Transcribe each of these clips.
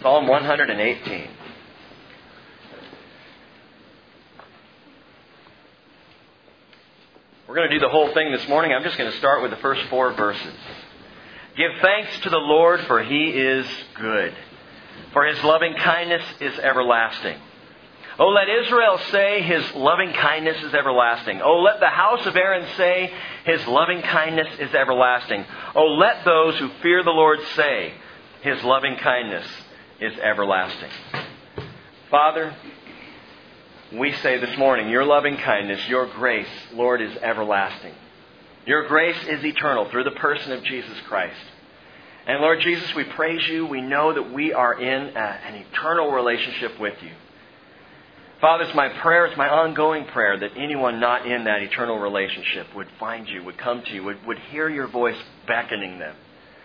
Psalm 118. We're going to do the whole thing this morning. I'm just going to start with the first 4 verses. Give thanks to the Lord, for He is good, for His loving kindness is everlasting. Oh, let Israel say, His loving kindness is everlasting. Oh, let the house of Aaron say, His loving kindness is everlasting. Oh, let those who fear the Lord say, His loving kindness is everlasting. Father, we say this morning, Your loving kindness, Your grace, Lord, is everlasting. Your grace is eternal through the person of Jesus Christ. And Lord Jesus, we praise You. We know that we are in an eternal relationship with You. Father, it's my prayer, it's my ongoing prayer that anyone not in that eternal relationship would find You, would come to You, would hear Your voice beckoning them.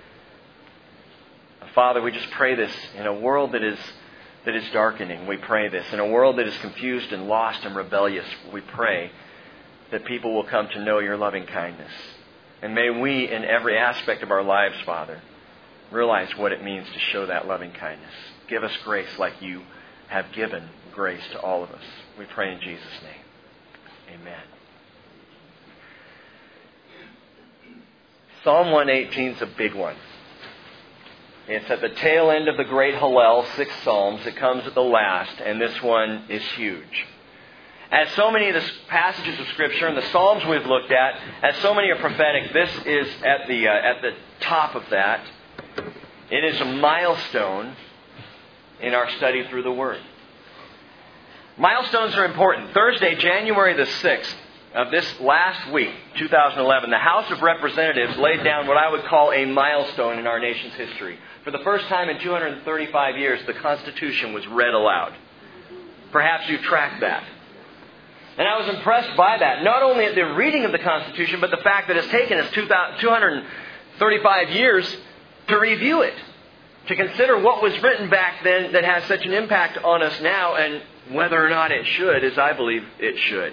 Father, we just pray this in a world that is darkening. We pray this. In a world that is confused and lost and rebellious, we pray that people will come to know Your loving kindness. And may we, in every aspect of our lives, Father, realize what it means to show that loving kindness. Give us grace like You have given grace to all of us. We pray in Jesus' name. Amen. Psalm 118 is a big one. It's at the tail end of the great Hallel, 6 Psalms. It comes at the last, and this one is huge. As so many of the passages of Scripture and the Psalms we've looked at, as so many are prophetic, this is at the top of that. It is a milestone in our study through the Word. Milestones are important. Thursday, January the 6th of this last week, 2011, the House of Representatives laid down what I would call a milestone in our nation's history. For the first time in 235 years, the Constitution was read aloud. Perhaps you tracked that. And I was impressed by that. Not only at the reading of the Constitution, but the fact that it's taken us 235 years to review it. To consider what was written back then that has such an impact on us now, and whether or not it should, as I believe it should.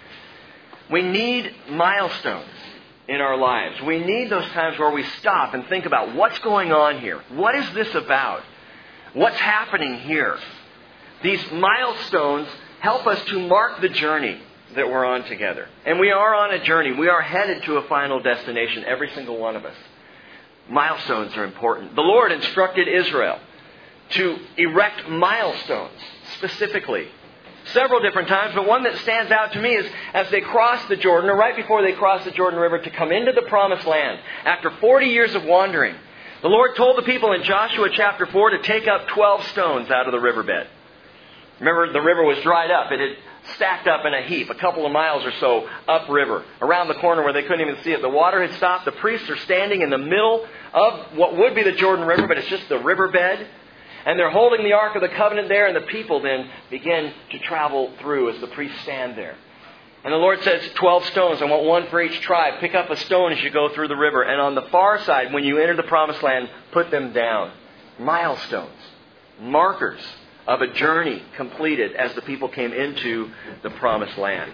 We need milestones in our lives. We need those times where we stop and think about what's going on here. What is this about? What's happening here? These milestones help us to mark the journey that we're on together. And we are on a journey. We are headed to a final destination, every single one of us. Milestones are important. The Lord instructed Israel to erect milestones specifically. Several different times, but one that stands out to me is as they crossed the Jordan, or right before they crossed the Jordan River to come into the Promised Land. After 40 years of wandering, the Lord told the people in Joshua chapter 4 to take up 12 stones out of the riverbed. Remember, the river was dried up. It had stacked up in a heap, a couple of miles or so upriver, around the corner where they couldn't even see it. The water had stopped. The priests are standing in the middle of what would be the Jordan River, but it's just the riverbed. And they're holding the Ark of the Covenant there, and the people then begin to travel through as the priests stand there. And the Lord says, 12 stones. I want one for each tribe. Pick up a stone as you go through the river. And on the far side, when you enter the Promised Land, put them down. Milestones. Markers of a journey completed as the people came into the Promised Land.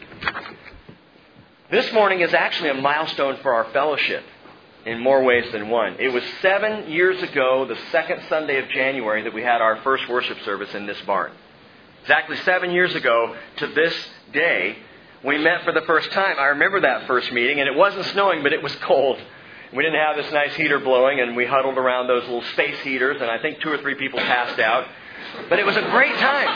This morning is actually a milestone for our fellowship in more ways than one. It was 7 years ago, the second Sunday of January, that we had our first worship service in this barn. Exactly 7 years ago to this day, we met for the first time. I remember that first meeting, and it wasn't snowing, but it was cold. We didn't have this nice heater blowing, and we huddled around those little space heaters, and I think 2 or 3 people passed out. But it was a great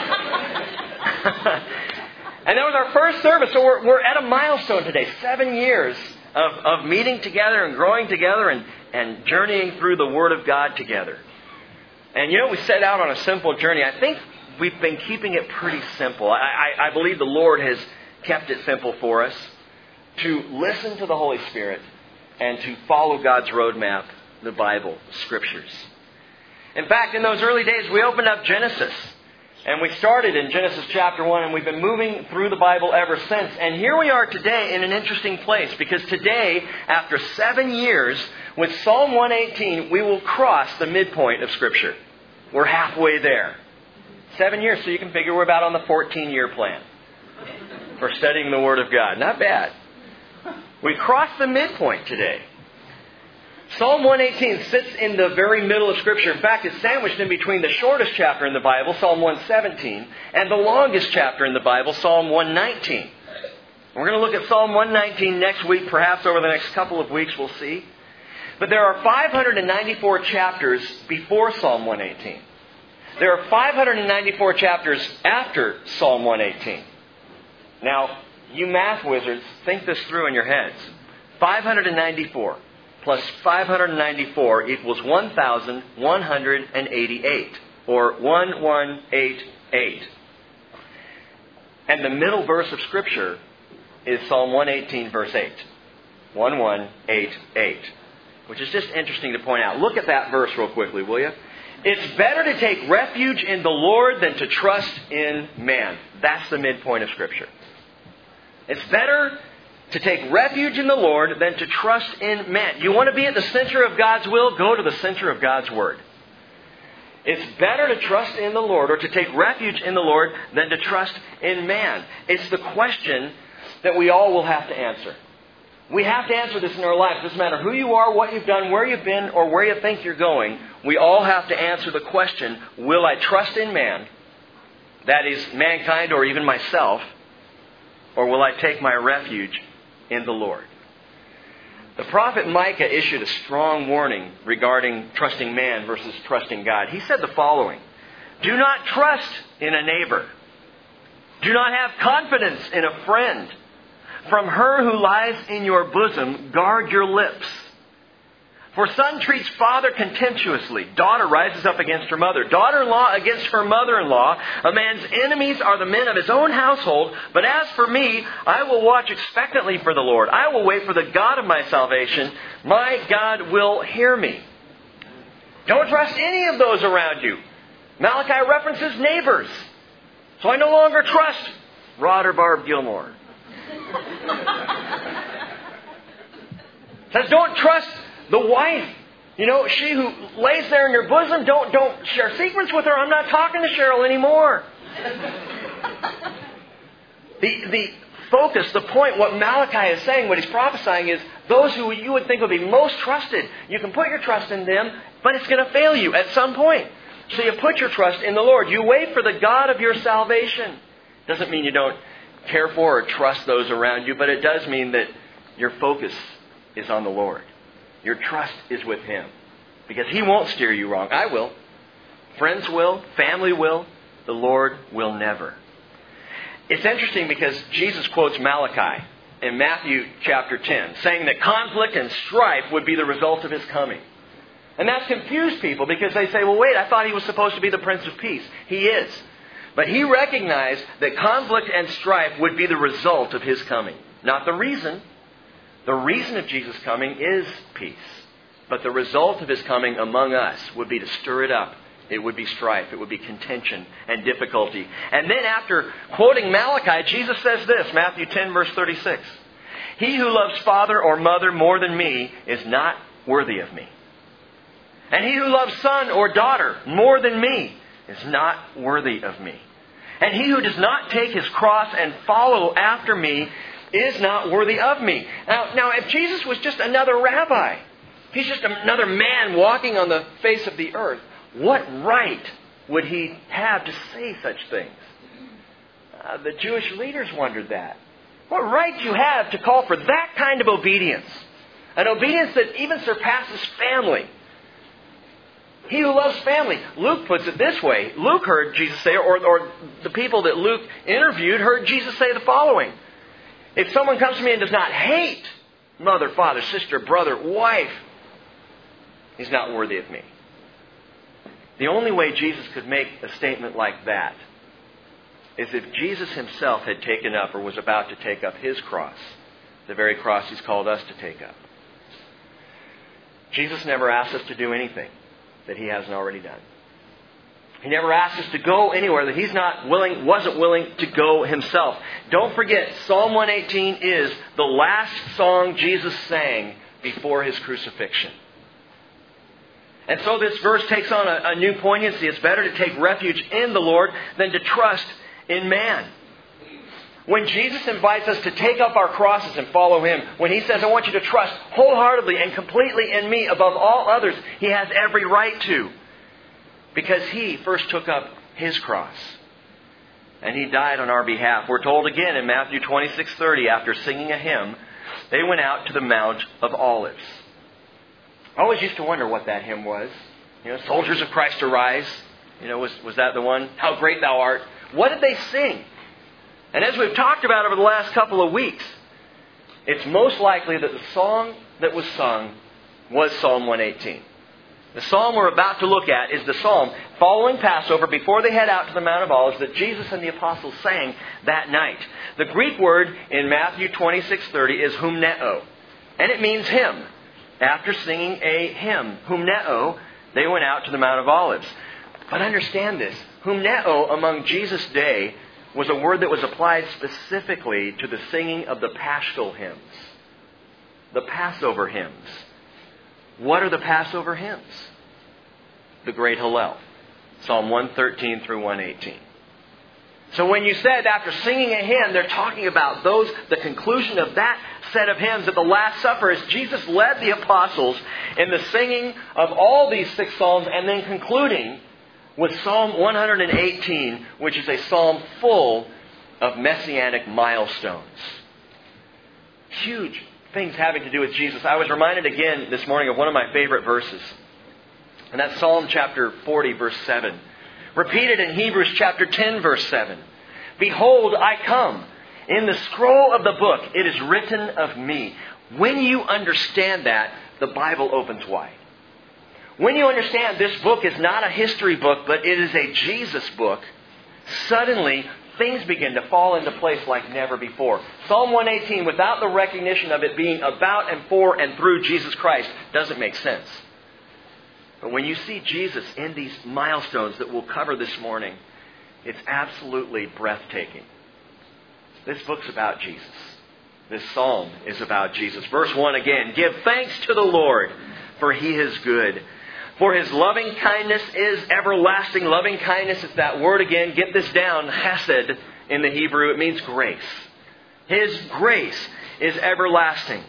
time. And that was our first service, so we're at a milestone today. 7 years of meeting together and growing together and journeying through the Word of God together. And we set out on a simple journey. I think we've been keeping it pretty simple. I believe the Lord has kept it simple for us to listen to the Holy Spirit and to follow God's roadmap, the Bible, the Scriptures. In fact, in those early days, we opened up Genesis. And we started in Genesis chapter 1, and we've been moving through the Bible ever since. And here we are today in an interesting place, because today, after 7 years, with Psalm 118, we will cross the midpoint of Scripture. We're halfway there. 7 years, so you can figure we're about on the 14-year plan for studying the Word of God. Not bad. We crossed the midpoint today. Psalm 118 sits in the very middle of Scripture. In fact, it's sandwiched in between the shortest chapter in the Bible, Psalm 117, and the longest chapter in the Bible, Psalm 119. We're going to look at Psalm 119 next week, perhaps over the next couple of weeks, we'll see. But there are 594 chapters before Psalm 118. There are 594 chapters after Psalm 118. Now, you math wizards, think this through in your heads. 594 plus 594 equals 1,188, or 1188. And the middle verse of Scripture is Psalm 118, verse 8. 1188. Which is just interesting to point out. Look at that verse real quickly, will you? It's better to take refuge in the Lord than to trust in man. That's the midpoint of Scripture. It's better to take refuge in the Lord than to trust in man. You want to be at the center of God's will? Go to the center of God's Word. It's better to trust in the Lord or to take refuge in the Lord than to trust in man. It's the question that we all will have to answer. We have to answer this in our lives. It doesn't matter who you are, what you've done, where you've been, or where you think you're going. We all have to answer the question, will I trust in man? That is, mankind or even myself. Or will I take my refuge in the Lord? The prophet Micah issued a strong warning regarding trusting man versus trusting God. He said the following: do not trust in a neighbor. Do not have confidence in a friend. From her who lies in your bosom, guard your lips. For son treats father contemptuously. Daughter rises up against her mother. Daughter-in-law against her mother-in-law. A man's enemies are the men of his own household. But as for me, I will watch expectantly for the Lord. I will wait for the God of my salvation. My God will hear me. Don't trust any of those around you. Malachi references neighbors. So I no longer trust Rod or Barb Gilmore. Says don't trust the wife. You know, she who lays there in your bosom, don't share secrets with her. I'm not talking to Cheryl anymore. The focus, the point, what Malachi is saying, what he's prophesying is those who you would think would be most trusted. You can put your trust in them, but it's going to fail you at some point. So you put your trust in the Lord. You wait for the God of your salvation. Doesn't mean you don't care for or trust those around you, but it does mean that your focus is on the Lord. Your trust is with Him. Because He won't steer you wrong. I will. Friends will. Family will. The Lord will never. It's interesting because Jesus quotes Malachi in Matthew chapter 10, saying that conflict and strife would be the result of His coming. And that's confused people because they say, well, wait, I thought He was supposed to be the Prince of Peace. He is. But He recognized that conflict and strife would be the result of His coming. Not the reason. The reason of Jesus' coming is peace. But the result of His coming among us would be to stir it up. It would be strife. It would be contention and difficulty. And then after quoting Malachi, Jesus says this, Matthew 10, verse 36. He who loves father or mother more than me is not worthy of me. And he who loves son or daughter more than me is not worthy of me. And he who does not take his cross and follow after me is not worthy of me. Now, if Jesus was just another rabbi, He's just another man walking on the face of the earth, what right would He have to say such things? The Jewish leaders wondered that. What right do you have to call for that kind of obedience? An obedience that even surpasses family. He who loves family. Luke puts it this way. Luke heard Jesus say, or the people that Luke interviewed heard Jesus say the following. If someone comes to me and does not hate mother, father, sister, brother, wife, he's not worthy of me. The only way Jesus could make a statement like that is if Jesus Himself had taken up or was about to take up His cross, the very cross He's called us to take up. Jesus never asked us to do anything that He hasn't already done. He never asked us to go anywhere that He's wasn't willing to go Himself. Don't forget, Psalm 118 is the last song Jesus sang before His crucifixion. And so this verse takes on a new poignancy. It's better to take refuge in the Lord than to trust in man. When Jesus invites us to take up our crosses and follow Him, when He says, I want you to trust wholeheartedly and completely in me above all others, He has every right to. Because He first took up His cross. And He died on our behalf. We're told again in Matthew 26:30, after singing a hymn, they went out to the Mount of Olives. I always used to wonder what that hymn was. Soldiers of Christ arise. Was that the one? How great thou art. What did they sing? And as we've talked about over the last couple of weeks, it's most likely that the song that was sung was Psalm 118. The psalm we're about to look at is the psalm following Passover before they head out to the Mount of Olives that Jesus and the apostles sang that night. The Greek word in Matthew 26:30 is humneo, and it means hymn. After singing a hymn, humneo, they went out to the Mount of Olives. But understand this, humneo among Jesus' day was a word that was applied specifically to the singing of the Paschal hymns, the Passover hymns. What are the Passover hymns? The Great Hallel, Psalm 113 through 118. So when you said after singing a hymn, they're talking about the conclusion of that set of hymns at the Last Supper as Jesus led the apostles in the singing of all these 6 psalms and then concluding with Psalm 118, which is a psalm full of messianic milestones. Huge things having to do with Jesus. I was reminded again this morning of one of my favorite verses. And that's Psalm chapter 40, verse 7. Repeated in Hebrews chapter 10, verse 7. Behold, I come. In the scroll of the book, it is written of me. When you understand that, the Bible opens wide. When you understand this book is not a history book, but it is a Jesus book, suddenly things begin to fall into place like never before. Psalm 118, without the recognition of it being about and for and through Jesus Christ, doesn't make sense. But when you see Jesus in these milestones that we'll cover this morning, it's absolutely breathtaking. This book's about Jesus. This psalm is about Jesus. Verse 1 again, give thanks to the Lord, for He is good. For His loving kindness is everlasting. Loving kindness is that word again. Get this down. Chesed in the Hebrew. It means grace. His grace is everlasting.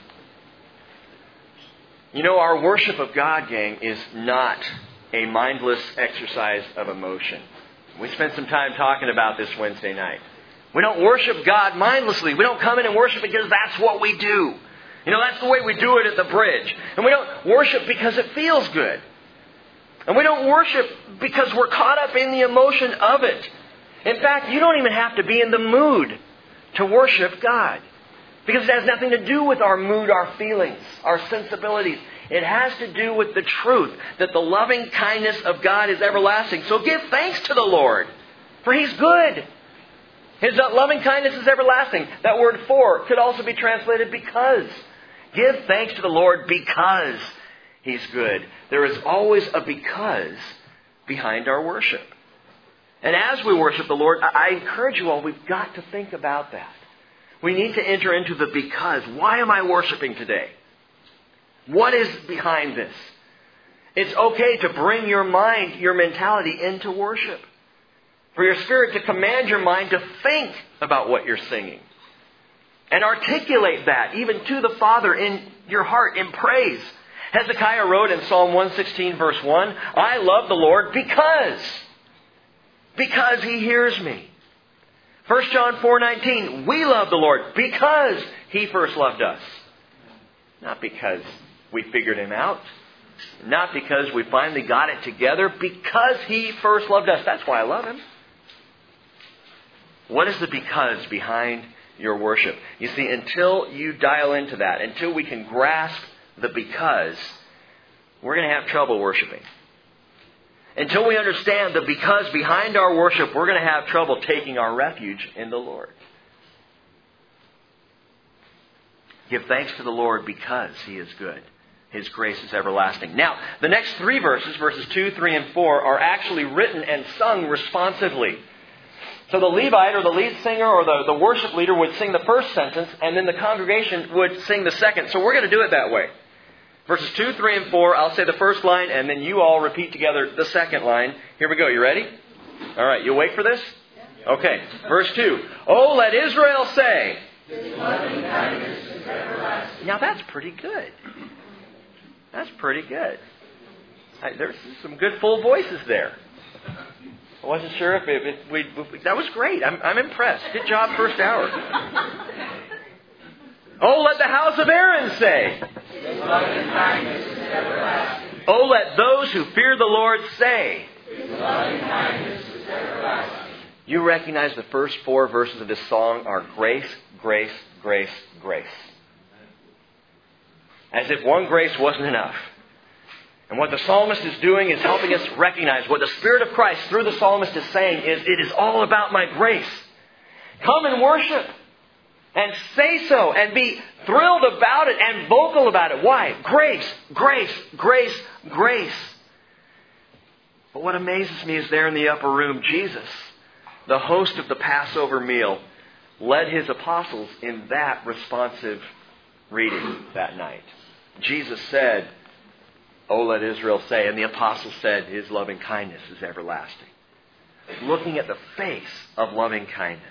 Our worship of God, gang, is not a mindless exercise of emotion. We spent some time talking about this Wednesday night. We don't worship God mindlessly. We don't come in and worship because that's what we do. That's the way we do it at the bridge. And we don't worship because it feels good. And we don't worship because we're caught up in the emotion of it. In fact, you don't even have to be in the mood to worship God. Because it has nothing to do with our mood, our feelings, our sensibilities. It has to do with the truth that the loving kindness of God is everlasting. So give thanks to the Lord, for He's good. His loving kindness is everlasting. That word for could also be translated because. Give thanks to the Lord because He's good. There is always a because behind our worship. And as we worship the Lord, I encourage you all, we've got to think about that. We need to enter into the because. Why am I worshiping today? What is behind this? It's okay to bring your mind, your mentality into worship. For your spirit to command your mind to think about what you're singing. And articulate that even to the Father in your heart in praise. Hezekiah wrote in Psalm 116 verse 1, I love the Lord because He hears me. 1 John 4:19, we love the Lord because He first loved us. Not because we figured Him out. Not because we finally got it together. Because He first loved us. That's why I love Him. What is the because behind your worship? You see, until you dial into that, until we can grasp the because, we're going to have trouble worshiping. Until we understand the because behind our worship, we're going to have trouble taking our refuge in the Lord. Give thanks to the Lord because He is good. His grace is everlasting. Now, the next 3 verses, verses 2, 3, and 4, are actually written and sung responsively. So the Levite or the lead singer or the worship leader would sing the first sentence, and then the congregation would sing the second. So we're going to do it that way. Verses 2, 3, and 4, I'll say the first line, and then you all repeat together the second line. Here we go. You ready? All right. You awake for this? Okay, verse 2. Oh, let Israel say. Now that's pretty good. That's pretty good. There's some good full voices there. I wasn't sure if that was great. I'm impressed. Good job, first hour. Oh, let the house of Aaron say. Oh, let those who fear the Lord say. You recognize the first 4 verses of this song are grace, grace, grace, grace. As if one grace wasn't enough. And what the psalmist is doing is helping us recognize what the Spirit of Christ through the psalmist is saying is, it is all about my grace. Come and worship. And say so. And be thrilled about it and vocal about it. Why? Grace, grace, grace, grace. But what amazes me is there in the upper room, Jesus, the host of the Passover meal, led His apostles in that responsive reading that night. Jesus said, oh, let Israel say. And the apostles said, His loving kindness is everlasting. Looking at the face of loving kindness.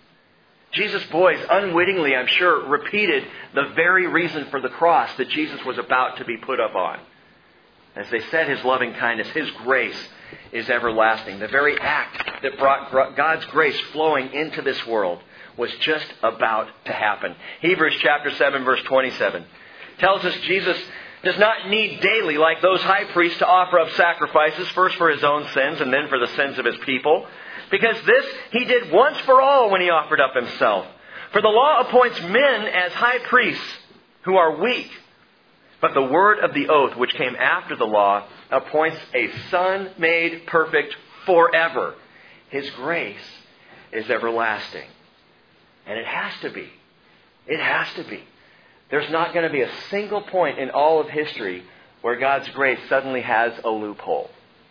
Jesus' boys unwittingly, I'm sure, repeated the very reason for the cross that Jesus was about to be put up on. As they said, His loving kindness, His grace is everlasting. The very act that brought God's grace flowing into this world was just about to happen. Hebrews chapter 7, verse 27 tells us Jesus does not need daily, like those high priests, to offer up sacrifices, first for His own sins and then for the sins of His people. Because this He did once for all when He offered up Himself. For the law appoints men as high priests who are weak. But the word of the oath, which came after the law, appoints a Son made perfect forever. His grace is everlasting. And it has to be. It has to be. There's not going to be a single point in all of history where God's grace suddenly has a loophole.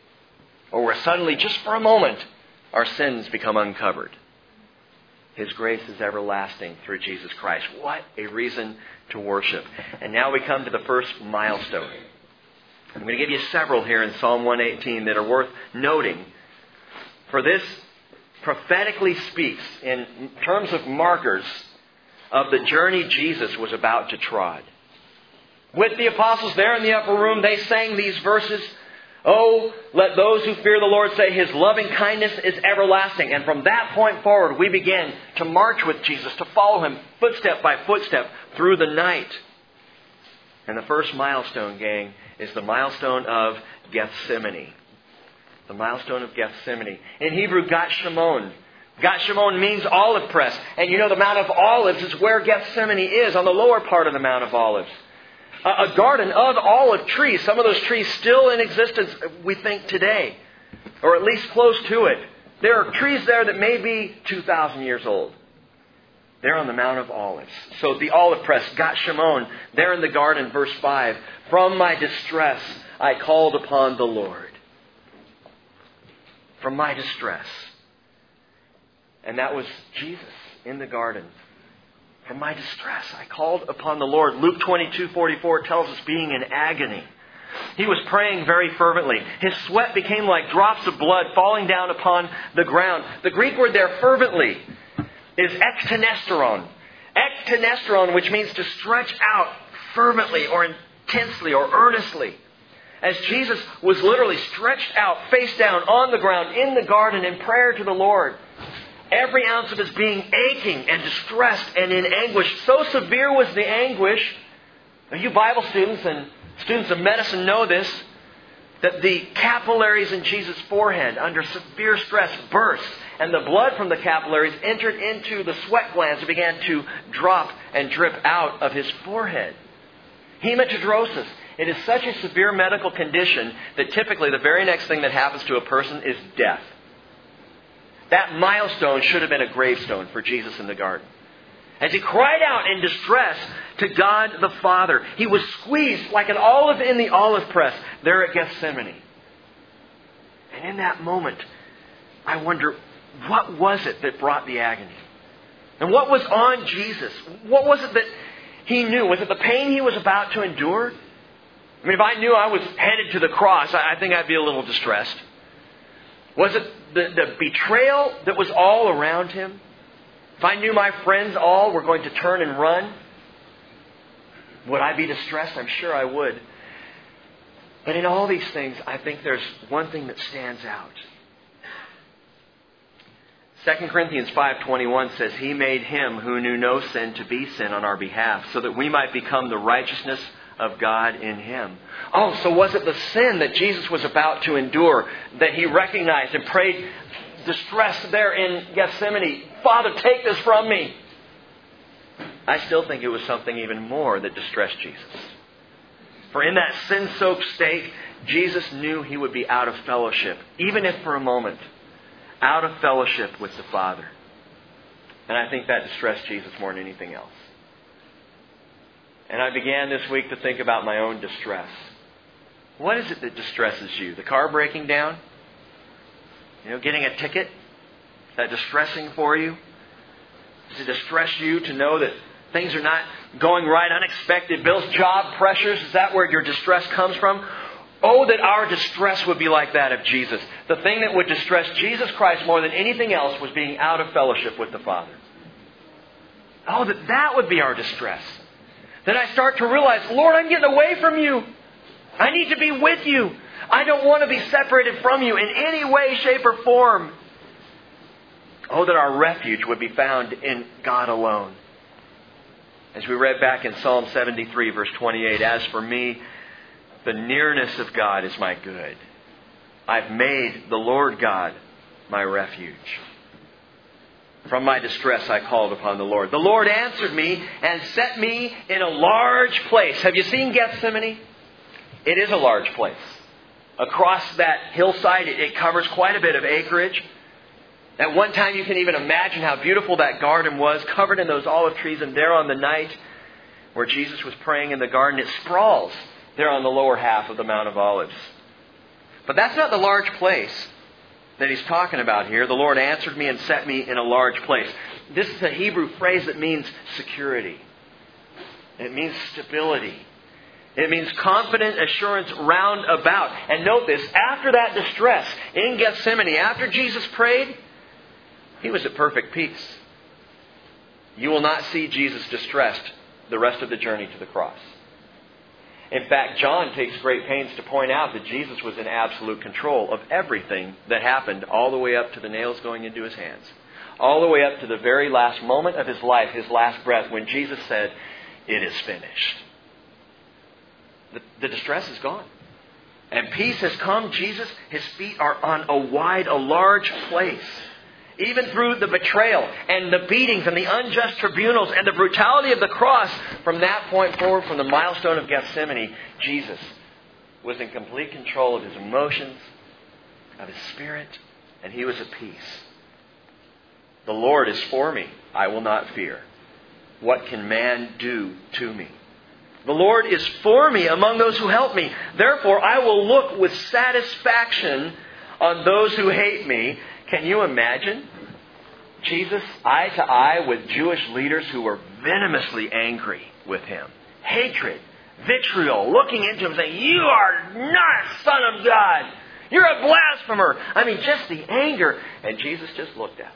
Or where suddenly, just for a moment, our sins become uncovered. His grace is everlasting through Jesus Christ. What a reason to worship. And now we come to the first milestone. I'm going to give you several here in Psalm 118 that are worth noting. For this prophetically speaks in terms of markers of the journey Jesus was about to trod. With the apostles there in the upper room, they sang these verses. Oh, let those who fear the Lord say His loving kindness is everlasting. And from that point forward, we begin to march with Jesus, to follow Him footstep by footstep through the night. And the first milestone, gang, is the milestone of Gethsemane. The milestone of Gethsemane. In Hebrew, Gat Shimon. Gat Shimon means olive press. And you know the Mount of Olives is where Gethsemane is, on the lower part of the Mount of Olives. A garden of olive trees. Some of those trees still in existence, we think, today. Or at least close to it. There are trees there that may be 2,000 years old. They're on the Mount of Olives. So the olive press, Gat Shimon, there in the garden, verse 5. From my distress, I called upon the Lord. From my distress. And that was Jesus in the garden. From my distress, I called upon the Lord. Luke 22:44 tells us being in agony. He was praying very fervently. His sweat became like drops of blood falling down upon the ground. The Greek word there, fervently, is ektenesteron. Ektenesteron, which means to stretch out fervently or intensely or earnestly. As Jesus was literally stretched out, face down, on the ground, in the garden, in prayer to the Lord. Every ounce of his being aching and distressed and in anguish. So severe was the anguish. Now, you Bible students and students of medicine know this. That the capillaries in Jesus' forehead under severe stress burst. And the blood from the capillaries entered into the sweat glands and began to drop and drip out of his forehead. Hematidrosis. It is such a severe medical condition that typically the very next thing that happens to a person is death. That milestone should have been a gravestone for Jesus in the garden. As He cried out in distress to God the Father, He was squeezed like an olive in the olive press there at Gethsemane. And in that moment, I wonder, what was it that brought the agony? And what was on Jesus? What was it that He knew? Was it the pain He was about to endure? I mean, if I knew I was headed to the cross, I think I'd be a little distressed. Was it the betrayal that was all around him, if I knew my friends all were going to turn and run, would I be distressed? I'm sure I would. But in all these things, I think there's one thing that stands out. 2 Corinthians 5:21 says, He made Him who knew no sin to be sin on our behalf, so that we might become the righteousness of God in Him. Oh, so was it the sin that Jesus was about to endure that He recognized and prayed distressed there in Gethsemane, Father, take this from me? I still think it was something even more that distressed Jesus. For in that sin-soaked state, Jesus knew He would be out of fellowship, even if for a moment, out of fellowship with the Father. And I think that distressed Jesus more than anything else. And I began this week to think about my own distress. What is it that distresses you? The car breaking down? Getting a ticket? Is that distressing for you? Does it distress you to know that things are not going right, unexpected bills, job pressures? Is that where your distress comes from? Oh, that our distress would be like that of Jesus. The thing that would distress Jesus Christ more than anything else was being out of fellowship with the Father. Oh, that would be our distress. Then I start to realize, Lord, I'm getting away from You. I need to be with You. I don't want to be separated from You in any way, shape, or form. Oh, that our refuge would be found in God alone. As we read back in Psalm 73, verse 28, As for me, the nearness of God is my good. I've made the Lord God my refuge. From my distress I called upon the Lord. The Lord answered me and set me in a large place. Have you seen Gethsemane? It is a large place. Across that hillside, it covers quite a bit of acreage. At one time, you can even imagine how beautiful that garden was, covered in those olive trees. And there on the night where Jesus was praying in the garden, it sprawls there on the lower half of the Mount of Olives. But that's not the large place that He's talking about here. The Lord answered me and set me in a large place. This is a Hebrew phrase that means security. It means stability. It means confident assurance round about. And note this, after that distress in Gethsemane, after Jesus prayed, He was at perfect peace. You will not see Jesus distressed the rest of the journey to the cross. In fact, John takes great pains to point out that Jesus was in absolute control of everything that happened, all the way up to the nails going into His hands. All the way up to the very last moment of His life, His last breath, when Jesus said, "It is finished." The distress is gone. And peace has come. Jesus, His feet are on a large place. Even through the betrayal and the beatings and the unjust tribunals and the brutality of the cross, from that point forward, from the milestone of Gethsemane, Jesus was in complete control of His emotions, of His spirit, and He was at peace. The Lord is for me. I will not fear. What can man do to me? The Lord is for me among those who help me. Therefore, I will look with satisfaction on those who hate me. Can you imagine Jesus eye to eye with Jewish leaders who were venomously angry with Him? Hatred, vitriol, looking into Him saying, "You are not Son of God. You're a blasphemer." I mean, just the anger. And Jesus just looked at them.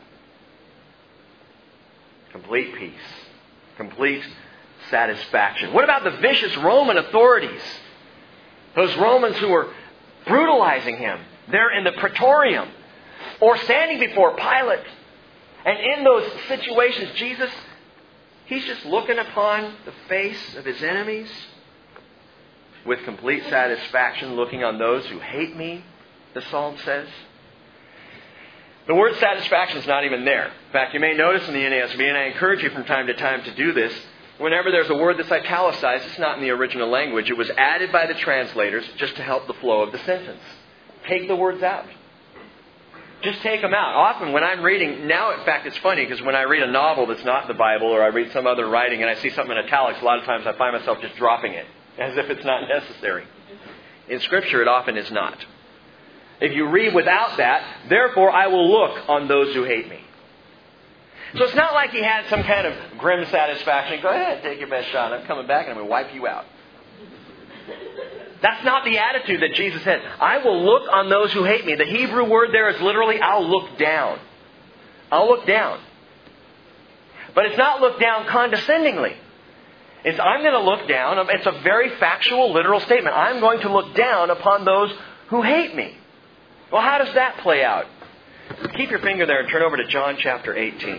Complete peace. Complete satisfaction. What about the vicious Roman authorities? Those Romans who were brutalizing Him there in the Praetorium, or standing before Pilate. And in those situations, Jesus, He's just looking upon the face of His enemies with complete satisfaction, looking on those who hate me, the Psalm says. The word satisfaction is not even there. In fact, you may notice in the NASB, and I encourage you from time to time to do this, whenever there's a word that's italicized, it's not in the original language. It was added by the translators just to help the flow of the sentence. Take the words out. Just take them out. Often when I'm reading, now in fact it's funny because when I read a novel that's not the Bible or I read some other writing and I see something in italics, a lot of times I find myself just dropping it as if it's not necessary. In Scripture it often is not. If you read without that, therefore I will look on those who hate me. So it's not like He had some kind of grim satisfaction. Go ahead, take your best shot. I'm coming back and I'm going to wipe you out. That's not the attitude that Jesus had. I will look on those who hate me. The Hebrew word there is literally, I'll look down. I'll look down. But it's not look down condescendingly. It's I'm going to look down. It's a very factual, literal statement. I'm going to look down upon those who hate me. Well, how does that play out? Keep your finger there and turn over to John chapter 18.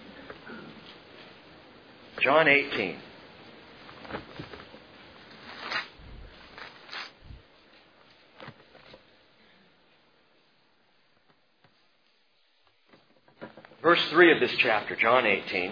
John 18. Verse 3 of this chapter, John 18.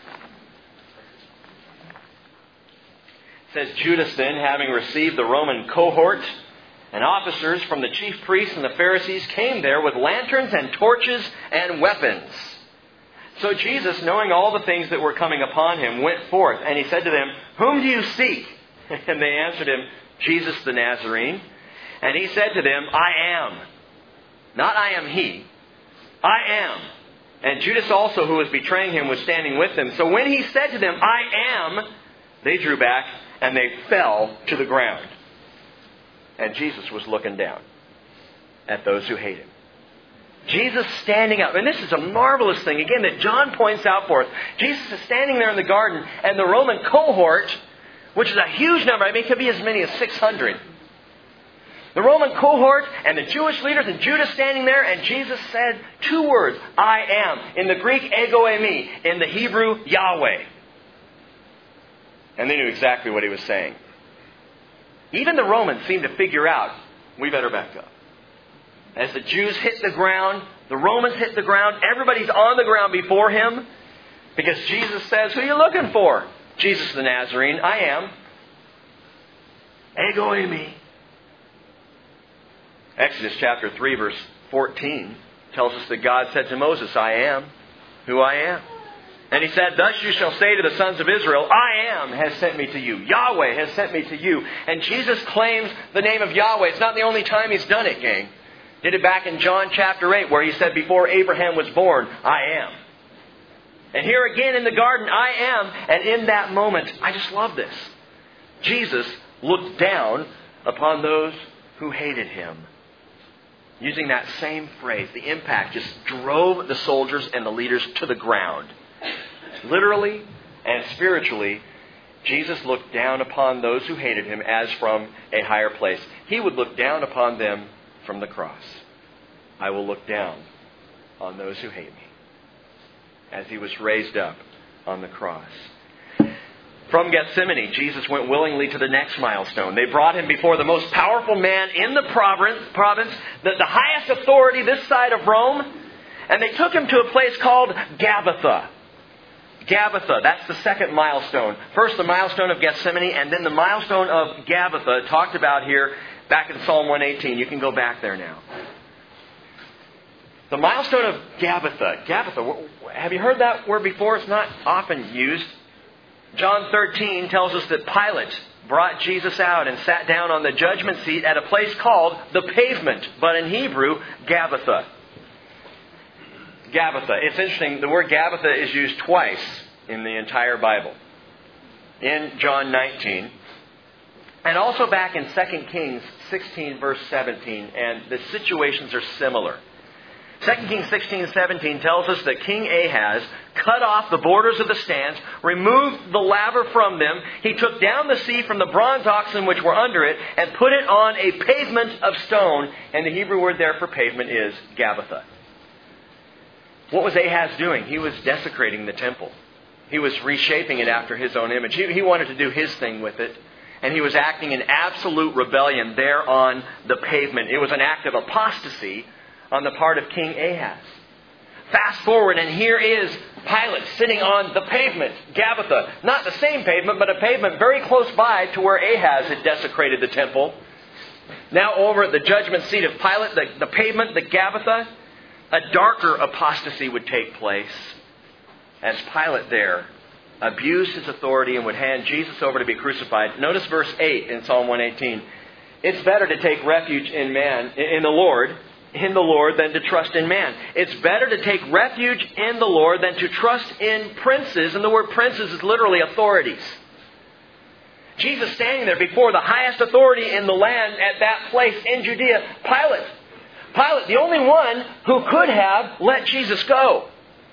Says, Judas then, having received the Roman cohort and officers from the chief priests and the Pharisees, came there with lanterns and torches and weapons. So Jesus, knowing all the things that were coming upon him, went forth, and he said to them, Whom do you seek? And they answered him, Jesus the Nazarene. And he said to them, I am. Not I am he. I am. And Judas also, who was betraying him, was standing with them. So when he said to them, I am, they drew back and they fell to the ground. And Jesus was looking down at those who hate him. Jesus standing up. And this is a marvelous thing, again, that John points out for us. Jesus is standing there in the garden, and the Roman cohort, which is a huge number, I mean, it could be as many as 600. The Roman cohort and the Jewish leaders and Judas standing there, and Jesus said two words, I am. In the Greek, ego eimi. In the Hebrew, Yahweh. And they knew exactly what he was saying. Even the Romans seemed to figure out, we better back up. As the Jews hit the ground, the Romans hit the ground, everybody's on the ground before him. Because Jesus says, who are you looking for? Jesus the Nazarene, I am. Ego eimi. Exodus chapter 3 verse 14 tells us that God said to Moses, I am who I am. And he said, thus you shall say to the sons of Israel, I am has sent me to you. Yahweh has sent me to you. And Jesus claims the name of Yahweh. It's not the only time he's done it, gang. Did it back in John chapter 8 where he said, before Abraham was born, I am. And here again in the garden, I am. And in that moment, I just love this. Jesus looked down upon those who hated him. Using that same phrase, the impact just drove the soldiers and the leaders to the ground. Literally and spiritually, Jesus looked down upon those who hated him as from a higher place. He would look down upon them from the cross. I will look down on those who hate me. As he was raised up on the cross. From Gethsemane, Jesus went willingly to the next milestone. They brought him before the most powerful man in the province, the highest authority this side of Rome, and they took him to a place called Gabbatha. Gabbatha, that's the second milestone. First the milestone of Gethsemane, and then the milestone of Gabbatha, talked about here back in Psalm 118. You can go back there now. The milestone of Gabbatha. Gabbatha, have you heard that word before? It's not often used. John 13 tells us that Pilate brought Jesus out and sat down on the judgment seat at a place called the Pavement, but in Hebrew, Gabbatha. Gabbatha. It's interesting, the word Gabbatha is used twice in the entire Bible. In John 19, and also back in 2 Kings 16 verse 17, and the situations are similar. 2 Kings 16:17 tells us that King Ahaz cut off the borders of the stands, removed the laver from them. He took down the sea from the bronze oxen which were under it, and put it on a pavement of stone. And the Hebrew word there for pavement is Gabbatha. What was Ahaz doing? He was desecrating the temple. He was reshaping it after his own image. He wanted to do his thing with it. And he was acting in absolute rebellion there on the pavement. It was an act of apostasy on the part of King Ahaz. Fast forward, and here is Pilate sitting on the pavement, Gabbatha. Not the same pavement, but a pavement very close by to where Ahaz had desecrated the temple. Now over at the judgment seat of Pilate, the pavement, the Gabbatha, a darker apostasy would take place as Pilate there abused his authority and would hand Jesus over to be crucified. Notice verse 8 in Psalm 118. It's better to take refuge in the Lord, than to trust in man. It's better to take refuge in the Lord than to trust in princes. And the word princes is literally authorities. Jesus standing there before the highest authority in the land at that place in Judea, Pilate. Pilate, the only one who could have let Jesus go.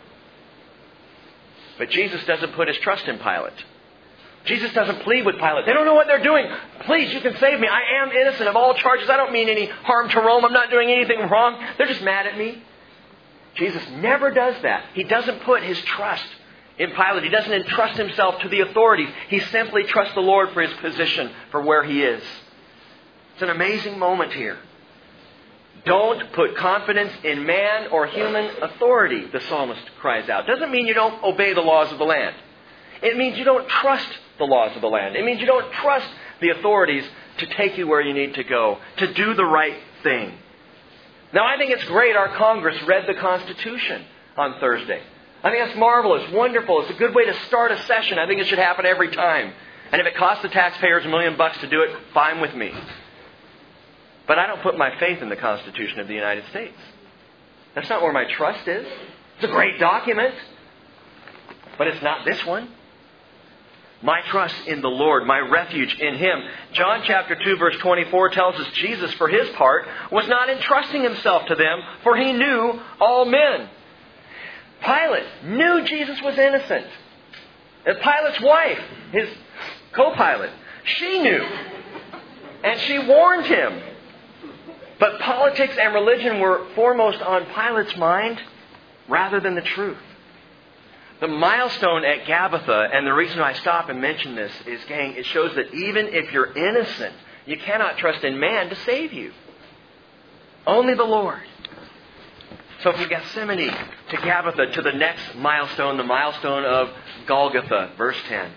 But Jesus doesn't put his trust in Pilate. Jesus doesn't plead with Pilate. They don't know what they're doing. Please, you can save me. I am innocent of all charges. I don't mean any harm to Rome. I'm not doing anything wrong. They're just mad at me. Jesus never does that. He doesn't put his trust in Pilate. He doesn't entrust himself to the authorities. He simply trusts the Lord for his position, for where he is. It's an amazing moment here. Don't put confidence in man or human authority, the psalmist cries out. Doesn't mean you don't obey the laws of the land. It means you don't trust the laws of the land. It means you don't trust the authorities to take you where you need to go, to do the right thing. Now, I think it's great our Congress read the Constitution on Thursday. I think that's marvelous, wonderful. It's a good way to start a session. I think it should happen every time. And if it costs the taxpayers $1 million to do it, fine with me. But I don't put my faith in the Constitution of the United States. That's not where my trust is. It's a great document, but it's not this one. My trust in the Lord, my refuge in Him. John chapter 2 verse 24 tells us Jesus, for His part, was not entrusting Himself to them, for He knew all men. Pilate knew Jesus was innocent. And Pilate's wife, his co-pilot, she knew. And she warned him. But politics and religion were foremost on Pilate's mind rather than the truth. The milestone at Gabbatha, and the reason I stop and mention this is, gang, it shows that even if you're innocent, you cannot trust in man to save you. Only the Lord. So from Gethsemane to Gabbatha to the next milestone, the milestone of Golgotha, verse 10.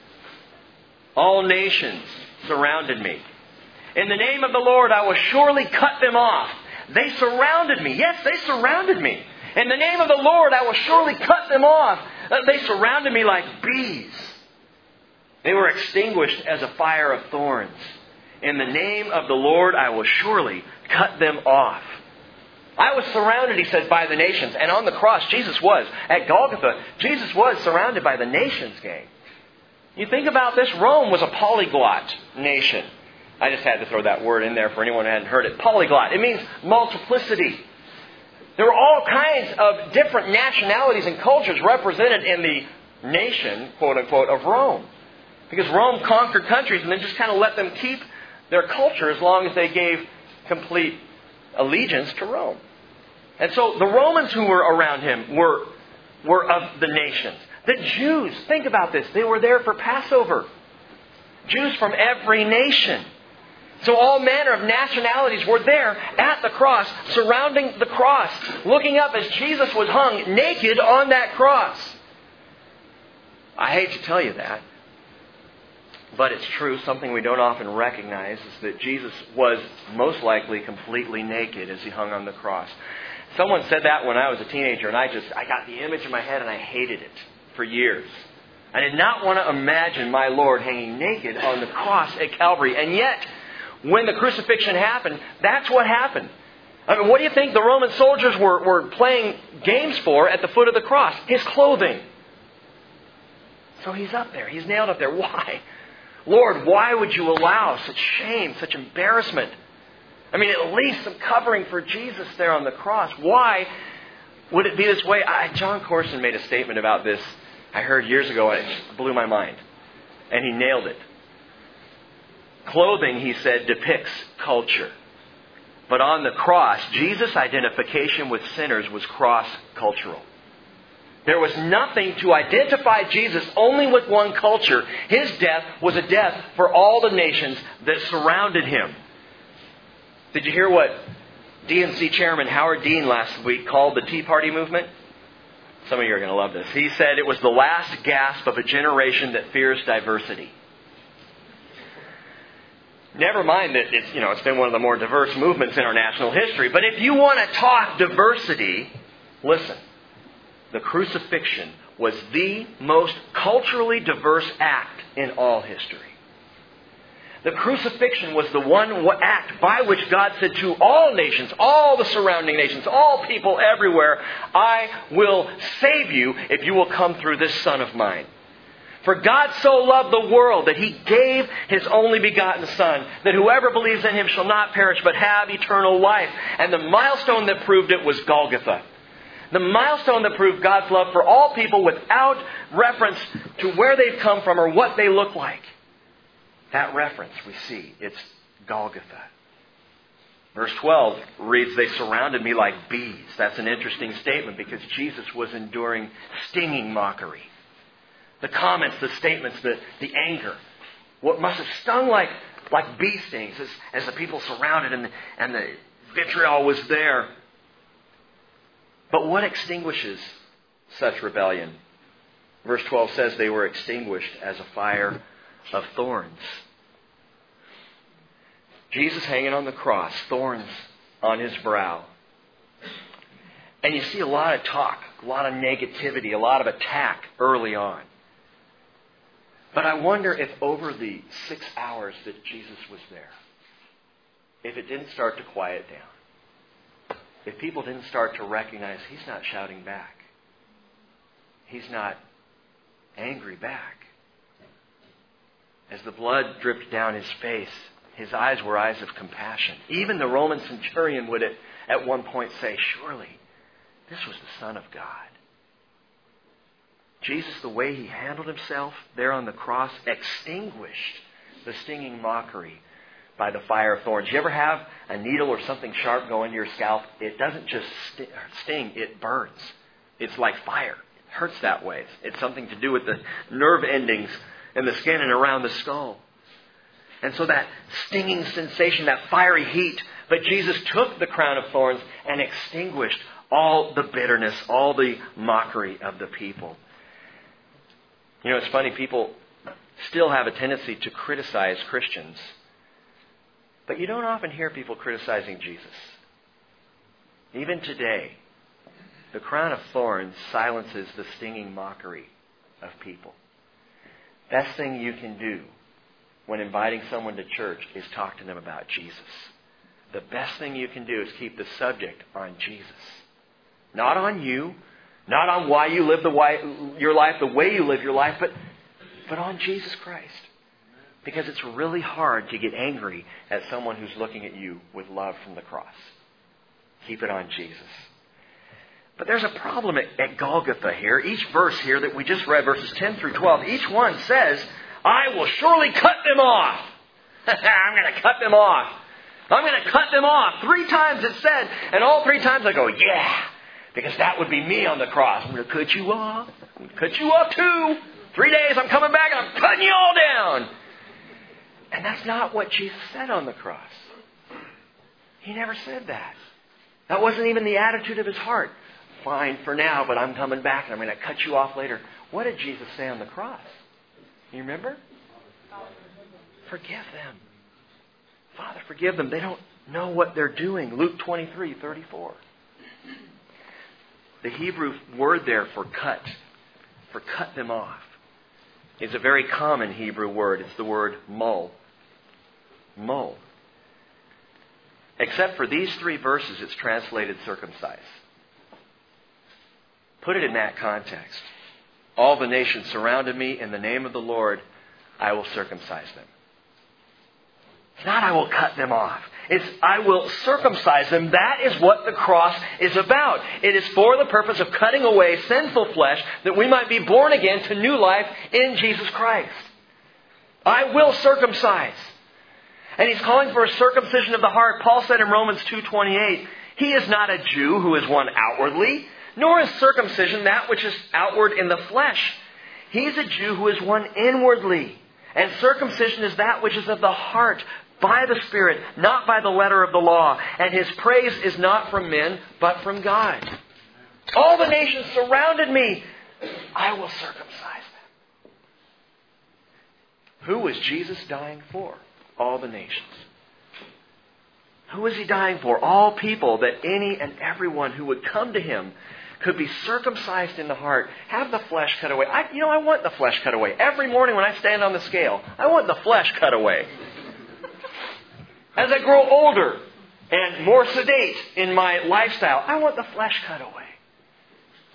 All nations surrounded me. In the name of the Lord, I will surely cut them off. They surrounded me. Yes, they surrounded me. In the name of the Lord, I will surely cut them off. They surrounded me like bees. They were extinguished as a fire of thorns. In the name of the Lord, I will surely cut them off. I was surrounded, he says, by the nations. And on the cross, Jesus was. At Golgotha, Jesus was surrounded by the nations, gang. You think about this, Rome was a polyglot nation. I just had to throw that word in there for anyone who hadn't heard it. Polyglot. It means multiplicity. There were all kinds of different nationalities and cultures represented in the nation, quote unquote, of Rome. Because Rome conquered countries and then just kind of let them keep their culture as long as they gave complete allegiance to Rome. And so the Romans who were around him were of the nations. The Jews, think about this, they were there for Passover. Jews from every nation. So all manner of nationalities were there at the cross, surrounding the cross, looking up as Jesus was hung naked on that cross. I hate to tell you that, but it's true. Something we don't often recognize is that Jesus was most likely completely naked as He hung on the cross. Someone said that when I was a teenager, and I got the image in my head and I hated it for years. I did not want to imagine my Lord hanging naked on the cross at Calvary. And yet, when the crucifixion happened, that's what happened. I mean, what do you think the Roman soldiers were playing games for at the foot of the cross? His clothing. So He's up there. He's nailed up there. Why? Lord, why would you allow such shame, such embarrassment? I mean, at least some covering for Jesus there on the cross. Why would it be this way? John Corson made a statement about this I heard years ago, and it just blew my mind. And he nailed it. Clothing, he said, depicts culture. But on the cross, Jesus' identification with sinners was cross-cultural. There was nothing to identify Jesus only with one culture. His death was a death for all the nations that surrounded Him. Did you hear what DNC Chairman Howard Dean last week called the Tea Party movement? Some of you are going to love this. He said it was the last gasp of a generation that fears diversity. Never mind that it's been one of the more diverse movements in our national history. But if you want to talk diversity, listen. The crucifixion was the most culturally diverse act in all history. The crucifixion was the one act by which God said to all nations, all the surrounding nations, all people everywhere, I will save you if you will come through this Son of mine. For God so loved the world that He gave His only begotten Son, that whoever believes in Him shall not perish but have eternal life. And the milestone that proved it was Golgotha. The milestone that proved God's love for all people without reference to where they've come from or what they look like. That reference we see. It's Golgotha. Verse 12 reads, they surrounded me like bees. That's an interesting statement because Jesus was enduring stinging mockery. The comments, the statements, the anger. What must have stung like bee stings as the people surrounded and the vitriol was there. But what extinguishes such rebellion? Verse 12 says they were extinguished as a fire of thorns. Jesus hanging on the cross, thorns on His brow. And you see a lot of talk, a lot of negativity, a lot of attack early on. But I wonder if over the 6 hours that Jesus was there, if it didn't start to quiet down. If people didn't start to recognize He's not shouting back. He's not angry back. As the blood dripped down His face, His eyes were eyes of compassion. Even the Roman centurion would at one point say, surely this was the Son of God. Jesus, the way He handled Himself there on the cross, extinguished the stinging mockery by the fire of thorns. You ever have a needle or something sharp go into your scalp? It doesn't just sting, it burns. It's like fire. It hurts that way. It's something to do with the nerve endings in the skin and around the skull. And so that stinging sensation, that fiery heat, but Jesus took the crown of thorns and extinguished all the bitterness, all the mockery of the people. You know, it's funny, people still have a tendency to criticize Christians. But you don't often hear people criticizing Jesus. Even today, the crown of thorns silences the stinging mockery of people. Best thing you can do when inviting someone to church is talk to them about Jesus. The best thing you can do is keep the subject on Jesus. Not on you, not on why you live your life the way you live your life, but on Jesus Christ. Because it's really hard to get angry at someone who's looking at you with love from the cross. Keep it on Jesus. But there's a problem at Golgotha here. Each verse here that we just read, verses 10 through 12, each one says, I will surely cut them off. I'm going to cut them off. I'm going to cut them off. 3 times it said, and all 3 times I go, yeah, because that would be me on the cross. I'm going to cut you off. I'm going to cut you off too. 3 days I'm coming back and I'm cutting you all down. And that's not what Jesus said on the cross. He never said that. That wasn't even the attitude of His heart. Fine for now, but I'm coming back and I'm going to cut you off later. What did Jesus say on the cross? You remember? Forgive them. Father, forgive them. They don't know what they're doing. Luke 23:34. The Hebrew word there for cut them off, is a very common Hebrew word. It's the word mul. Mul. Except for these 3 verses, it's translated circumcise. Put it in that context. All the nations surrounded me. In the name of the Lord, I will circumcise them. It's not I will cut them off. It's I will circumcise them. That is what the cross is about. It is for the purpose of cutting away sinful flesh that we might be born again to new life in Jesus Christ. I will circumcise. And He's calling for a circumcision of the heart. Paul said in Romans 2:28, He is not a Jew who is one outwardly, nor is circumcision that which is outward in the flesh. He is a Jew who is one inwardly. And circumcision is that which is of the heart, by the Spirit, not by the letter of the law. And His praise is not from men, but from God. All the nations surrounded me. I will circumcise them. Who was Jesus dying for? All the nations. Who was He dying for? All people, that any and everyone who would come to Him could be circumcised in the heart, have the flesh cut away. I want the flesh cut away. Every morning when I stand on the scale, I want the flesh cut away. As I grow older and more sedate in my lifestyle, I want the flesh cut away.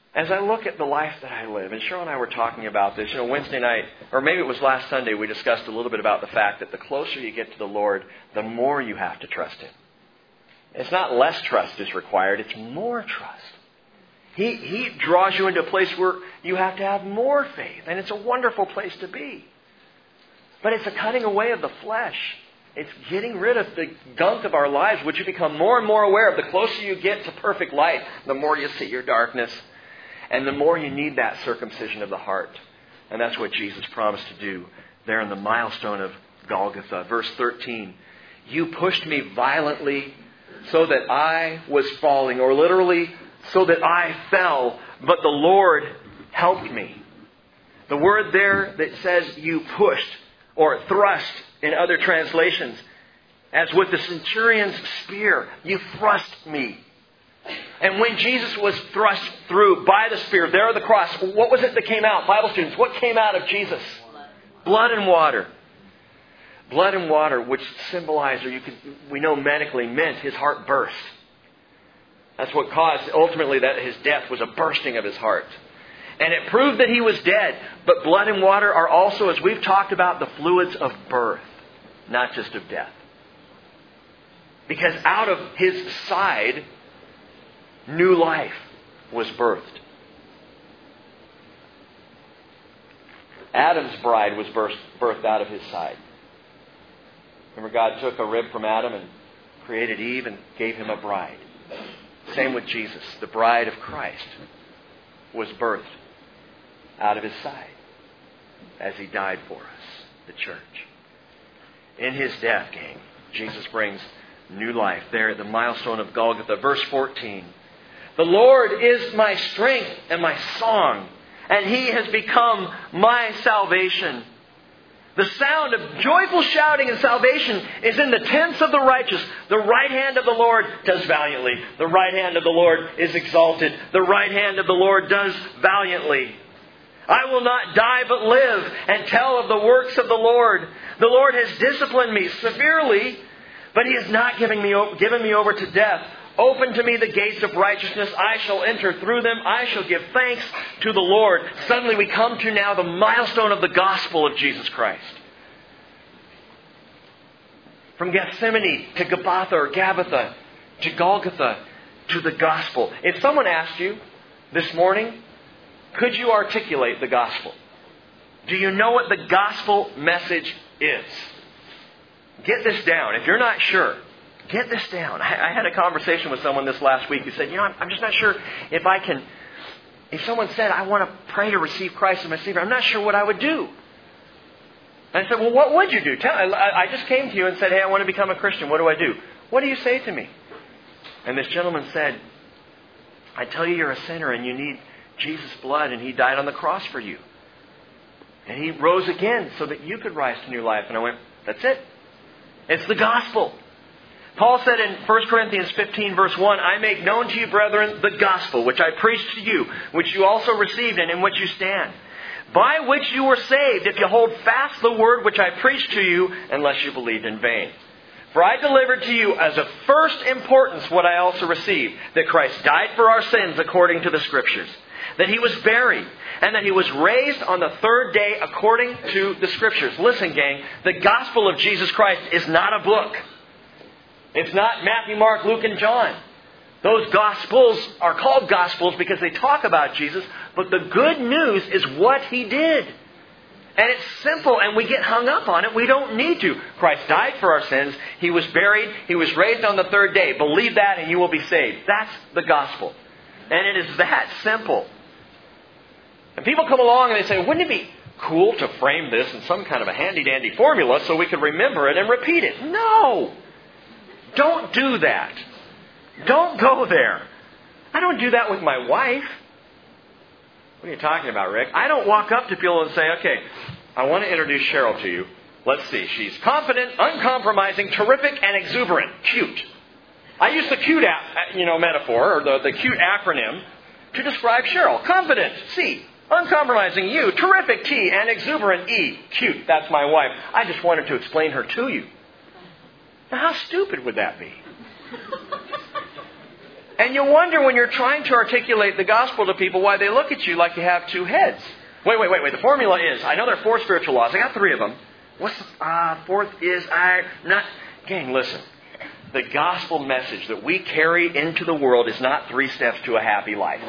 as I look at the life that I live, and Cheryl and I were talking about this, Wednesday night, or maybe it was last Sunday, we discussed a little bit about the fact that the closer you get to the Lord, the more you have to trust Him. It's not less trust is required, it's more trust. He draws you into a place where you have to have more faith, and it's a wonderful place to be. But it's a cutting away of the flesh. It's getting rid of the gunk of our lives, which you become more and more aware of. The closer you get to perfect light, the more you see your darkness. And the more you need that circumcision of the heart. And that's what Jesus promised to do there in the milestone of Golgotha. Verse 13, you pushed me violently so that I was falling, or literally, so that I fell, but the Lord helped me. The word there that says you pushed, or thrust in other translations, as with the centurion's spear, you thrust me. And when Jesus was thrust through by the spear, there on the cross, what was it that came out? Bible students, what came out of Jesus? Blood and water. Blood and water, which symbolized, or we know medically meant, his heart burst. That's what caused, ultimately, that his death was a bursting of his heart. And it proved that he was dead. But blood and water are also, as we've talked about, the fluids of birth, not just of death. Because out of his side, new life was birthed. Adam's bride was birthed out of his side. Remember, God took a rib from Adam and created Eve and gave him a bride. Same with Jesus. The bride of Christ was birthed out of his side as he died for us, the church. In his death, gang, Jesus brings new life there at the milestone of Golgotha. Verse 14. The Lord is my strength and my song, and He has become my salvation. The sound of joyful shouting and salvation is in the tents of the righteous. The right hand of the Lord does valiantly. The right hand of the Lord is exalted. The right hand of the Lord does valiantly. I will not die but live and tell of the works of the Lord. The Lord has disciplined me severely, but He has not given me over to death. Open to me the gates of righteousness. I shall enter through them. I shall give thanks to the Lord. Suddenly we come to now the milestone of the gospel of Jesus Christ. From Gethsemane to Gabbatha to Golgotha to the gospel. If someone asked you this morning, could you articulate the gospel? Do you know what the gospel message is? Get this down. If you're not sure, get this down. I had a conversation with someone this last week who said, I'm just not sure if someone said, I want to pray to receive Christ as my Savior, I'm not sure what I would do. And I said, well, what would you do? I just came to you and said, hey, I want to become a Christian. What do I do? What do you say to me? And this gentleman said, I tell you you're a sinner and you need Jesus' blood, and He died on the cross for you. And He rose again so that you could rise to new life. And I went, that's it. It's the gospel. Paul said in 1 Corinthians 15 verse 1, I make known to you, brethren, the gospel, which I preached to you, which you also received and in which you stand, by which you were saved, if you hold fast the word which I preached to you, unless you believed in vain. For I delivered to you as of first importance what I also received, that Christ died for our sins according to the Scriptures, that He was buried, and that He was raised on the third day according to the Scriptures. Listen, gang, the gospel of Jesus Christ is not a book. It's not Matthew, Mark, Luke, and John. Those Gospels are called Gospels because they talk about Jesus, but the good news is what He did. And it's simple, and we get hung up on it. We don't need to. Christ died for our sins. He was buried. He was raised on the third day. Believe that and you will be saved. That's the gospel. And it is that simple. And people come along and they say, wouldn't it be cool to frame this in some kind of a handy-dandy formula so we could remember it and repeat it? No! Don't do that. Don't go there. I don't do that with my wife. What are you talking about, Rick? I don't walk up to people and say, okay, I want to introduce Cheryl to you. Let's see. She's confident, uncompromising, terrific, and exuberant. Cute. I use the cute metaphor, or the cute acronym, to describe Cheryl. Confident, C. Uncompromising, U. Terrific, T. And exuberant, E. Cute. That's my wife. I just wanted to explain her to you. Now, how stupid would that be? And you wonder when you're trying to articulate the gospel to people why they look at you like you have two heads. Wait. The formula is, I know there are 4 spiritual laws. I got 3 of them. What's the fourth is Gang, listen. The gospel message that we carry into the world is not 3 steps to a happy life.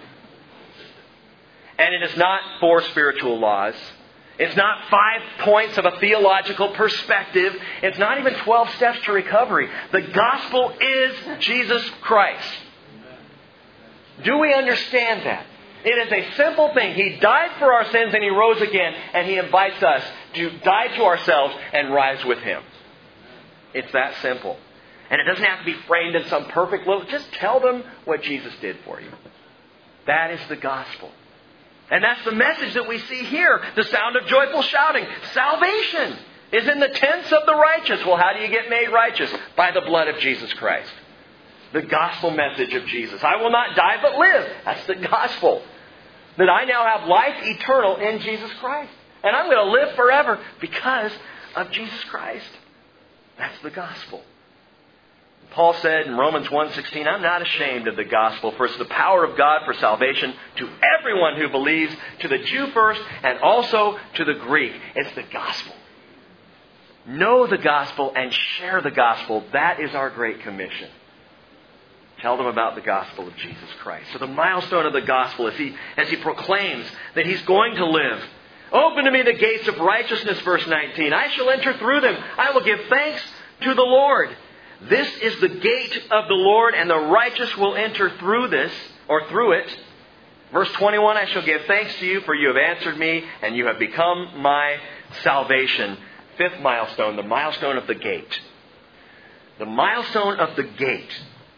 And it is not 4 spiritual laws. It's not 5 points of a theological perspective. It's not even 12 steps to recovery. The gospel is Jesus Christ. Do we understand that? It is a simple thing. He died for our sins and He rose again. And He invites us to die to ourselves and rise with Him. It's that simple. And it doesn't have to be framed in some perfect little... Just tell them what Jesus did for you. That is the gospel. And that's the message that we see here. The sound of joyful shouting. Salvation is in the tents of the righteous. Well, how do you get made righteous? By the blood of Jesus Christ. The gospel message of Jesus. I will not die but live. That's the gospel. That I now have life eternal in Jesus Christ. And I'm going to live forever because of Jesus Christ. That's the gospel. Paul said in Romans 1:16, I'm not ashamed of the gospel, for it's the power of God for salvation to everyone who believes, to the Jew first and also to the Greek. It's the gospel. Know the gospel and share the gospel. That is our great commission. Tell them about the gospel of Jesus Christ. So the milestone of the gospel is as he proclaims that He's going to live. Open to me the gates of righteousness, verse 19. I shall enter through them. I will give thanks to the Lord. This is the gate of the Lord, and the righteous will enter through this, or through it. Verse 21, I shall give thanks to you, for you have answered me, and you have become my salvation. 5th milestone, the milestone of the gate. The milestone of the gate.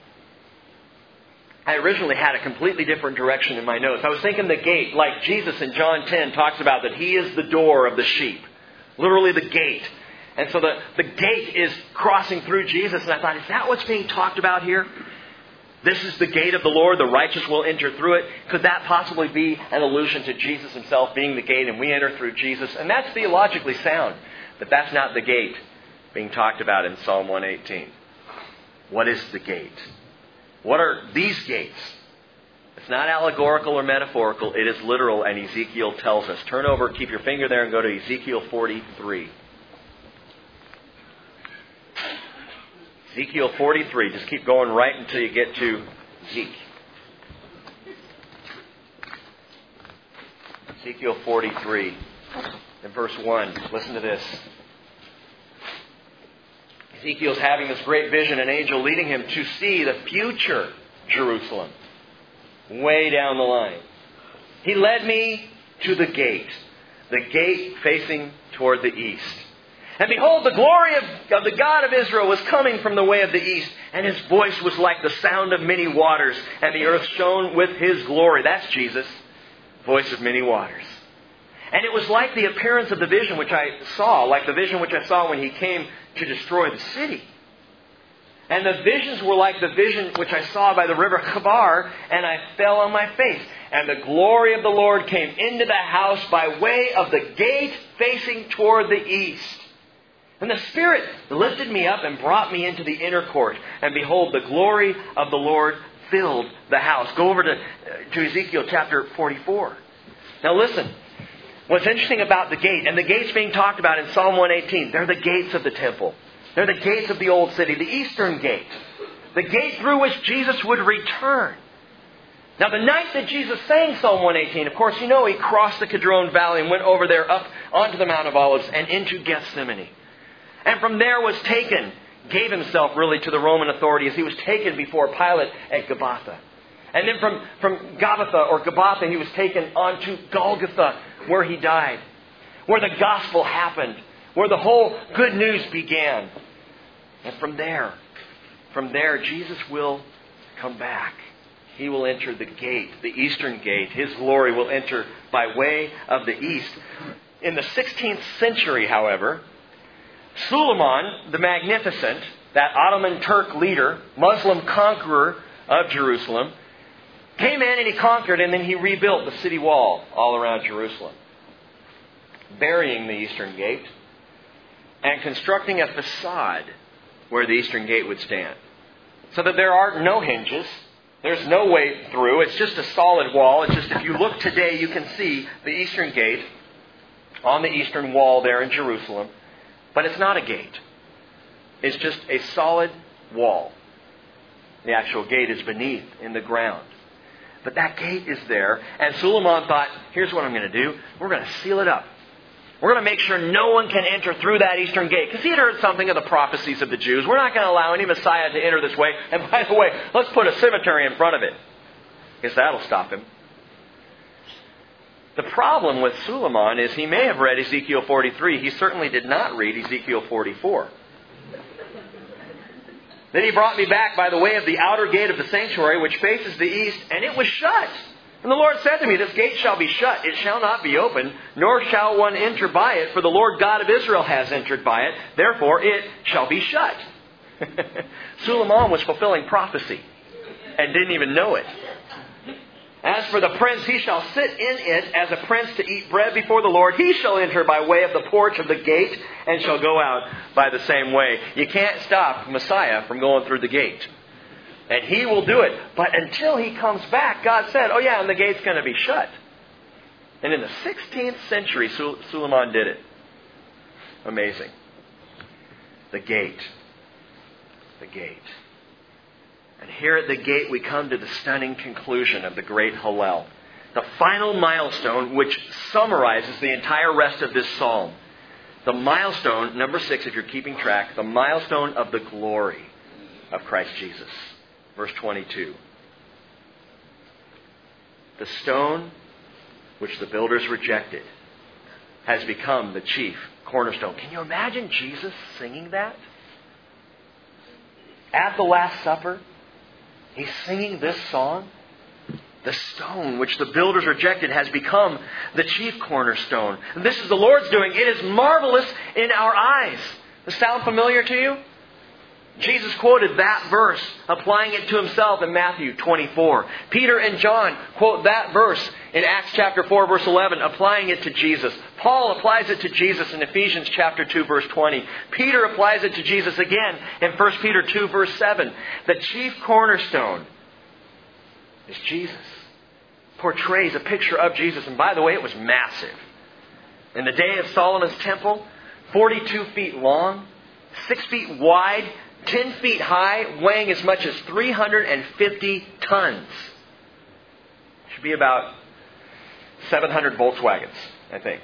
I originally had a completely different direction in my notes. I was thinking the gate, like Jesus in John 10 talks about that He is the door of the sheep. Literally the gate. And so the gate is crossing through Jesus. And I thought, is that what's being talked about here? This is the gate of the Lord. The righteous will enter through it. Could that possibly be an allusion to Jesus Himself being the gate and we enter through Jesus? And that's theologically sound. But that's not the gate being talked about in Psalm 118. What is the gate? What are these gates? It's not allegorical or metaphorical. It is literal, and Ezekiel tells us. Turn over, keep your finger there, and go to Ezekiel 43. Ezekiel 43. Just keep going right until you get to Zeke. Ezekiel 43 and verse 1. Listen to this. Ezekiel's having this great vision, an angel leading him to see the future Jerusalem. Way down the line. He led me to the gate facing toward the east. And behold, the glory of the God of Israel was coming from the way of the east, and His voice was like the sound of many waters, and the earth shone with His glory. That's Jesus, voice of many waters. And it was like the appearance of the vision which I saw, like the vision which I saw when He came to destroy the city. And the visions were like the vision which I saw by the river Chabar, and I fell on my face. And the glory of the Lord came into the house by way of the gate facing toward the east. And the Spirit lifted me up and brought me into the inner court. And behold, the glory of the Lord filled the house. Go over to Ezekiel chapter 44. Now listen. What's interesting about the gate, and the gates being talked about in Psalm 118, they're the gates of the temple. They're the gates of the old city, the eastern gate. The gate through which Jesus would return. Now the night that Jesus sang Psalm 118, of course you know He crossed the Kidron Valley and went over there up onto the Mount of Olives and into Gethsemane. And from there was taken, gave Himself really to the Roman authorities. He was taken before Pilate at Gabbatha. And then from Gabbatha or Gabbatha He was taken onto Golgotha, where He died. Where the gospel happened. Where the whole good news began. And from there Jesus will come back. He will enter the gate, the eastern gate. His glory will enter by way of the east. In the 16th century, however, Suleiman the Magnificent, that Ottoman Turk leader, Muslim conqueror of Jerusalem, came in and he conquered, and then he rebuilt the city wall all around Jerusalem, burying the eastern gate and constructing a facade where the eastern gate would stand. So that there are no hinges, There's no way through. It's just a solid wall. It's just, if you look today, you can see the eastern gate on the eastern wall there in Jerusalem. But it's not a gate. It's just a solid wall. The actual gate is beneath in the ground. But that gate is there. And Suleiman thought, here's what I'm going to do. We're going to seal it up. We're going to make sure no one can enter through that eastern gate. Because he had heard something of the prophecies of the Jews. We're not going to allow any Messiah to enter this way. And by the way, let's put a cemetery in front of it. Guess that'll stop him. The problem with Suleiman is he may have read Ezekiel 43. He certainly did not read Ezekiel 44. Then he brought me back by the way of the outer gate of the sanctuary, which faces the east, and it was shut. And the Lord said to me, this gate shall be shut. It shall not be opened, nor shall one enter by it, for the Lord God of Israel has entered by it. Therefore it shall be shut. Suleiman was fulfilling prophecy and didn't even know it. As for the prince, he shall sit in it as a prince to eat bread before the Lord. He shall enter by way of the porch of the gate and shall go out by the same way. You can't stop Messiah from going through the gate. And he will do it. But until he comes back, God said, oh yeah, and the gate's going to be shut. And in the 16th century, Suleiman did it. Amazing. The gate. The gate. And here at the gate we come to the stunning conclusion of the great Hallel. The final milestone which summarizes the entire rest of this psalm. The milestone, number 6 if you're keeping track, the milestone of the glory of Christ Jesus. Verse 22. The stone which the builders rejected has become the chief cornerstone. Can you imagine Jesus singing that? At the Last Supper? He's singing this song. The stone which the builders rejected has become the chief cornerstone. And this is the Lord's doing. It is marvelous in our eyes. Does it sound familiar to you? Jesus quoted that verse, applying it to himself in Matthew 24. Peter and John quote that verse in Acts chapter 4, verse 11, applying it to Jesus. Paul applies it to Jesus in Ephesians chapter 2, verse 20. Peter applies it to Jesus again in 1 Peter 2, verse 7. The chief cornerstone is Jesus. Portrays a picture of Jesus. And by the way, it was massive. In the day of Solomon's temple, 42 feet long, 6 feet wide, 10 feet high, weighing as much as 350 tons. Should be about 700 Volkswagens, I think.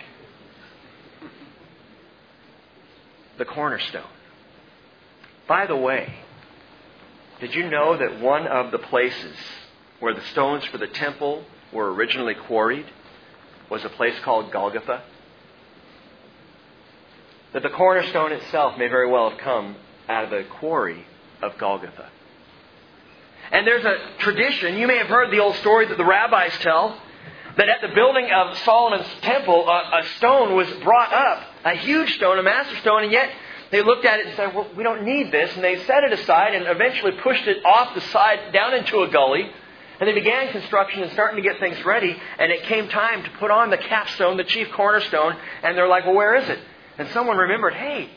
The cornerstone. By the way, did you know that one of the places where the stones for the temple were originally quarried was a place called Golgotha? That the cornerstone itself may very well have come out of the quarry of Golgotha. And there's a tradition, you may have heard the old story that the rabbis tell, that at the building of Solomon's temple, a stone was brought up, a huge stone, a massive stone, and yet they looked at it and said, well, we don't need this, and they set it aside and eventually pushed it off the side down into a gully. And they began construction and starting to get things ready, and it came time to put on the capstone, the chief cornerstone, and they're like, well, where is it? And someone remembered, hey,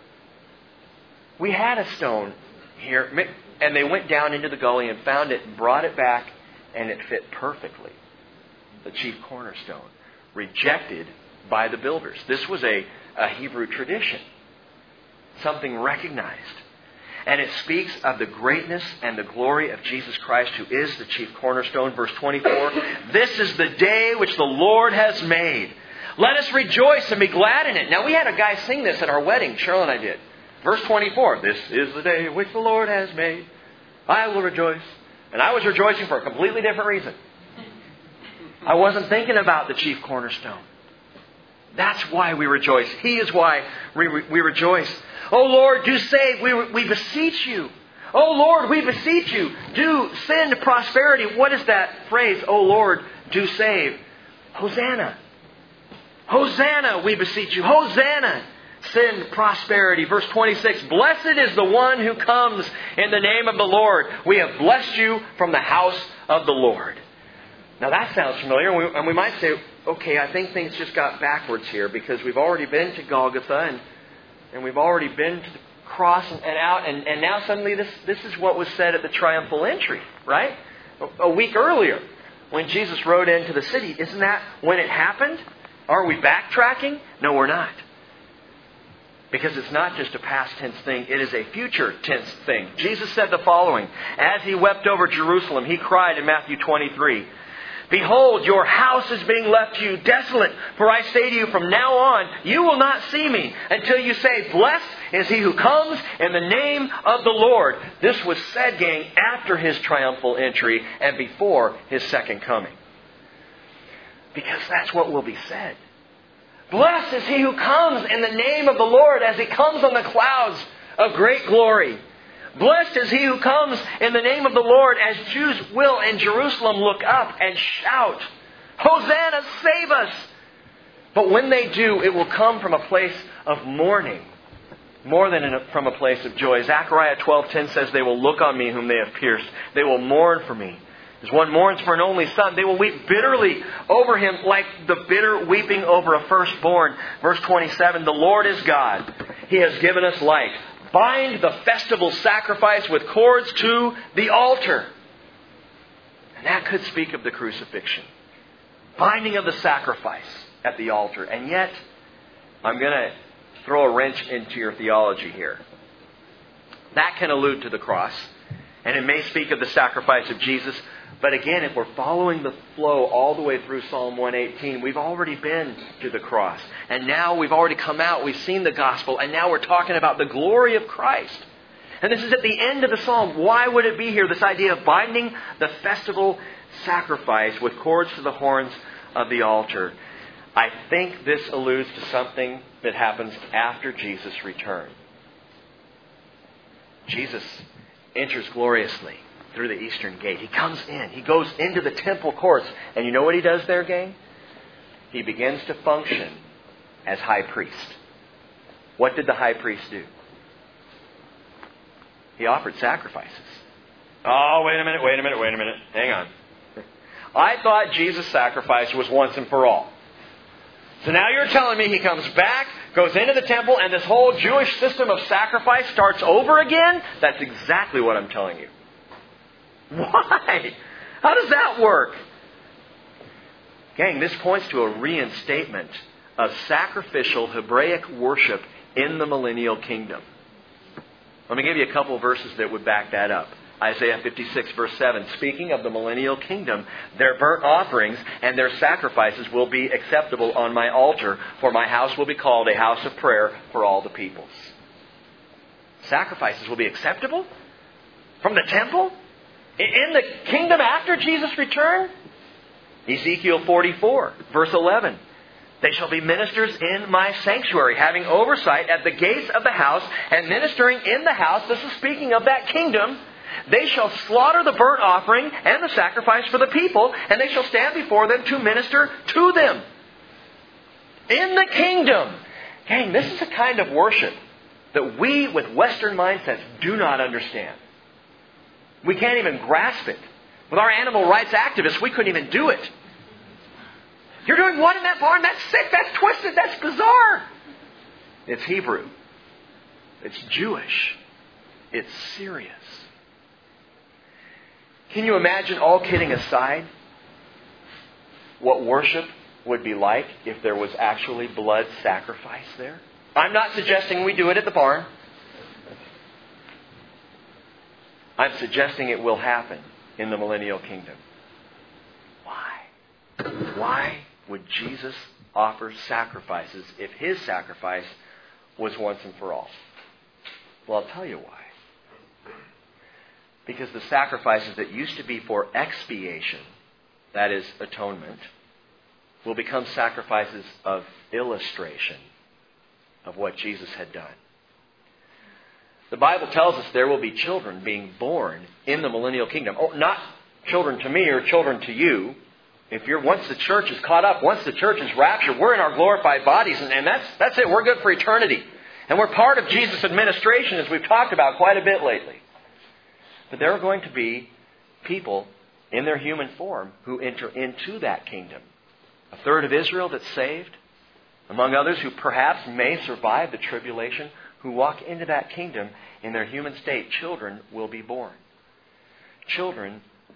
we had a stone here. And they went down into the gully and found it, brought it back, and it fit perfectly. The chief cornerstone. Rejected by the builders. This was a Hebrew tradition. Something recognized. And it speaks of the greatness and the glory of Jesus Christ, who is the chief cornerstone. Verse 24. This is the day which the Lord has made. Let us rejoice and be glad in it. Now, we had a guy sing this at our wedding. Cheryl and I did. Verse 24, this is the day which the Lord has made. I will rejoice. And I was rejoicing for a completely different reason. I wasn't thinking about the chief cornerstone. That's why we rejoice. He is why we rejoice. Oh Lord, do save. We beseech you. Oh Lord, we beseech you. Do send prosperity. What is that phrase? Oh Lord, do save. Hosanna. Hosanna, we beseech you. Hosanna. Send prosperity. Verse 26, blessed is the one who comes in the name of the Lord. We have blessed you from the house of the Lord. Now that sounds familiar, and we might say, okay, I think things just got backwards here because we've already been to Golgotha and we've already been to the cross and out, and now suddenly this is what was said at the triumphal entry, right? a week earlier when Jesus rode into the city. Isn't that when it happened? Are we backtracking? No, we're not. Because it's not just a past tense thing, it is a future tense thing. Jesus said the following: as He wept over Jerusalem, He cried in Matthew 23, "Behold, your house is being left to you desolate. For I say to you, from now on, you will not see me until you say, blessed is He who comes in the name of the Lord." This was said, gang, after His triumphal entry and before His second coming. Because that's what will be said. Blessed is He who comes in the name of the Lord as He comes on the clouds of great glory. Blessed is He who comes in the name of the Lord as Jews will in Jerusalem look up and shout, "Hosanna, save us!" But when they do, it will come from a place of mourning more than from a place of joy. Zechariah 12:10 says, "They will look on me whom they have pierced. They will mourn for me. As one mourns for an only son, they will weep bitterly over him like the bitter weeping over a firstborn." Verse 27, "The Lord is God. He has given us light. Bind the festival sacrifice with cords to the altar." And that could speak of the crucifixion. Binding of the sacrifice at the altar. And yet, I'm going to throw a wrench into your theology here. That can allude to the cross. And it may speak of the sacrifice of Jesus. But again, if we're following the flow all the way through Psalm 118, we've already been to the cross. And now we've already come out, we've seen the gospel, and now we're talking about the glory of Christ. And this is at the end of the psalm. Why would it be here, this idea of binding the festival sacrifice with cords to the horns of the altar? I think this alludes to something that happens after Jesus' return. Jesus enters gloriously through the eastern gate. He comes in. He goes into the temple courts. And you know what He does there, gang? He begins to function as high priest. What did the high priest do? He offered sacrifices. Oh, wait a minute. Hang on. I thought Jesus' sacrifice was once and for all. So now you're telling me He comes back, goes into the temple, and this whole Jewish system of sacrifice starts over again? That's exactly what I'm telling you. Why? How does that work? Gang, this points to a reinstatement of sacrificial Hebraic worship in the millennial kingdom. Let me give you a couple of verses that would back that up. Isaiah 56 verse 7, "Speaking of the millennial kingdom, their burnt offerings and their sacrifices will be acceptable on my altar, for my house will be called a house of prayer for all the peoples." Sacrifices will be acceptable? From the temple? In the kingdom after Jesus' return? Ezekiel 44, verse 11. "They shall be ministers in my sanctuary, having oversight at the gates of the house, and ministering in the house." This is speaking of that kingdom. "They shall slaughter the burnt offering and the sacrifice for the people, and they shall stand before them to minister to them." In the kingdom. Gang, this is a kind of worship that we with Western mindsets do not understand. We can't even grasp it. With our animal rights activists, we couldn't even do it. You're doing what in that barn? That's sick, that's twisted, that's bizarre. It's Hebrew. It's Jewish. It's serious. Can you imagine, all kidding aside, what worship would be like if there was actually blood sacrifice there? I'm not suggesting we do it at the barn. I'm suggesting it will happen in the millennial kingdom. Why? Why would Jesus offer sacrifices if His sacrifice was once and for all? Well, I'll tell you why. Because the sacrifices that used to be for expiation, that is, atonement, will become sacrifices of illustration of what Jesus had done. The Bible tells us there will be children being born in the millennial kingdom. Oh, not children to me or children to you. Once the church is caught up, once the church is raptured, we're in our glorified bodies, and that's it. We're good for eternity. And we're part of Jesus' administration, as we've talked about quite a bit lately. But there are going to be people in their human form who enter into that kingdom. A third of Israel that's saved, among others who perhaps may survive the tribulation, who walk into that kingdom in their human state. Children will be born. Children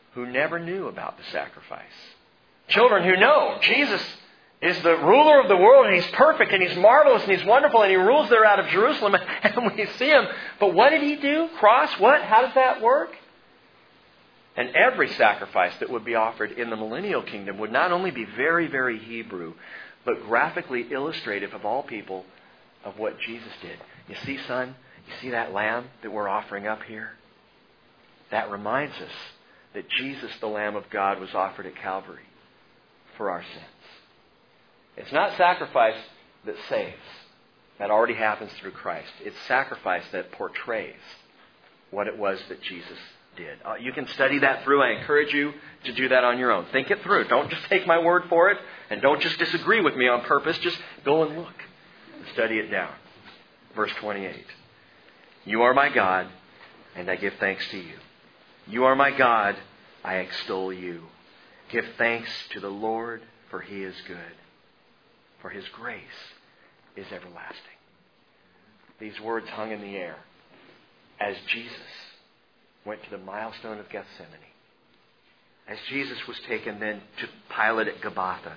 who never knew about the sacrifice. Children who know Jesus is the ruler of the world, and He's perfect, and He's marvelous, and He's wonderful, and He rules there out of Jerusalem, and we see Him. But what did He do? Cross? What? How does that work? And every sacrifice that would be offered in the millennial kingdom would not only be very, very Hebrew, but graphically illustrative of all people of what Jesus did. You see, son? You see that lamb that we're offering up here? That reminds us that Jesus, the Lamb of God, was offered at Calvary for our sins. It's not sacrifice that saves. That already happens through Christ. It's sacrifice that portrays what it was that Jesus did. You can study that through. I encourage you to do that on your own. Think it through. Don't just take my word for it, and don't just disagree with me on purpose. Just go and look and study it down. Verse 28. You are my God, and I give thanks to you. You are my God, I extol you. Give thanks to the Lord, for He is good. For His grace is everlasting. These words hung in the air as Jesus went to the milestone of Gethsemane. As Jesus was taken then to Pilate at Gabbatha.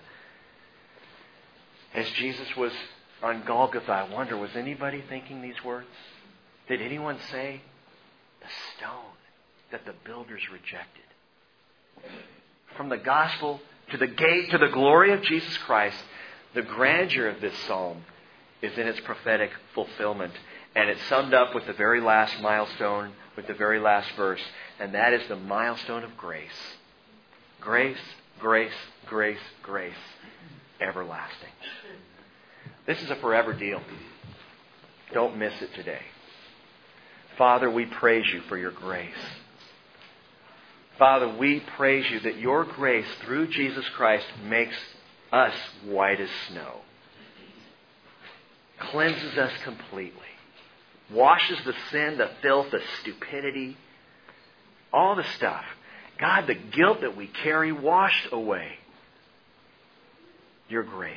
As Jesus was on Golgotha, I wonder, was anybody thinking these words? Did anyone say, the stone that the builders rejected? From the gospel to the gate to the glory of Jesus Christ, the grandeur of this psalm is in its prophetic fulfillment. And it's summed up with the very last milestone, with the very last verse. And that is the milestone of grace. Grace, grace, grace, grace. Everlasting. This is a forever deal. Don't miss it today. Father, we praise You for Your grace. Father, we praise You that Your grace through Jesus Christ makes us white as snow. Cleanses us completely. Washes the sin, the filth, the stupidity, all the stuff. God, the guilt that we carry washed away. Your grace.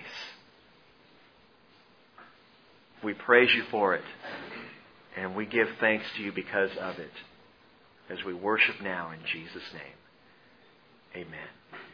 We praise You for it. And we give thanks to You because of it. As we worship now in Jesus' name. Amen.